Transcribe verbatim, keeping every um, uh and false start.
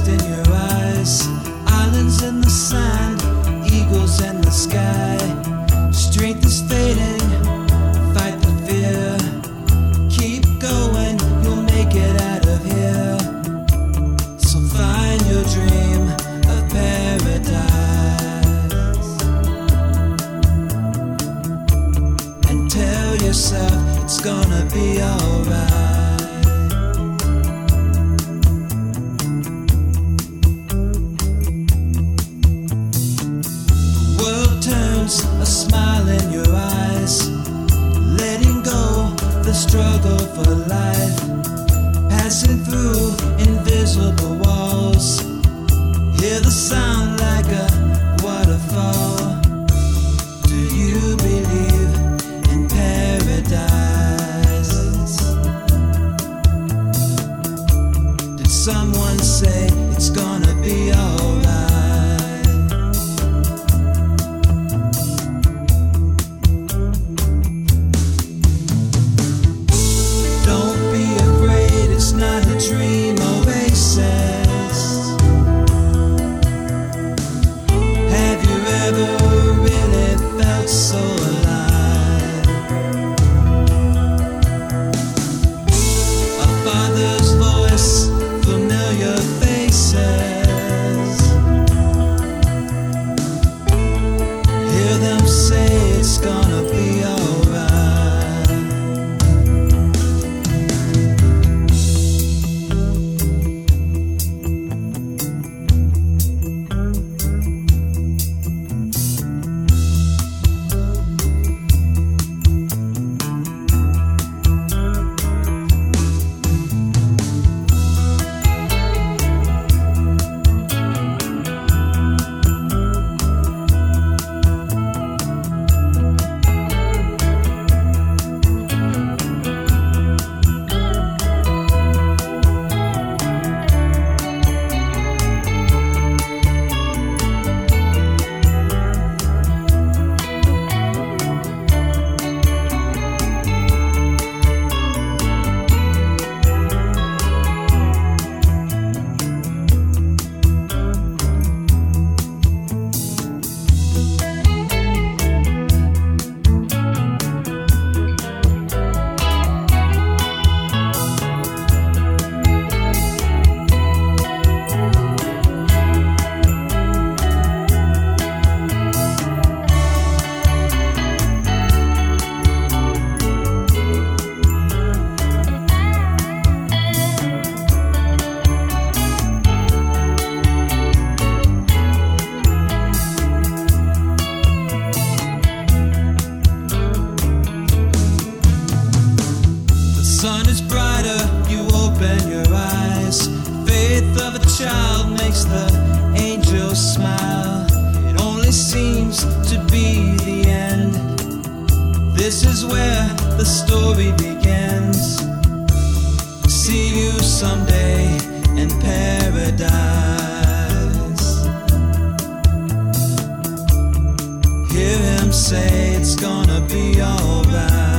lost in your eyes. Islands in the sand, eagles in the sky. Strength is fading, fight the fear. Keep going, you'll make it out of here. So find your dream of paradise and tell yourself it's gonna be alright. A smile in your eyes, letting go the struggle for life, passing through invisible walls. Hear the sound like a waterfall. Do you believe in paradise? Did someone say it's gonna be alright? Dream oasis. Have you ever really felt so alive? A father's voice, familiar faces. Hear them say it's gonna be alright. Sun is brighter, you open your eyes. Faith of a child makes the angels smile. It only seems to be the end. This is where the story begins. See you someday in paradise. Hear him say it's gonna be alright.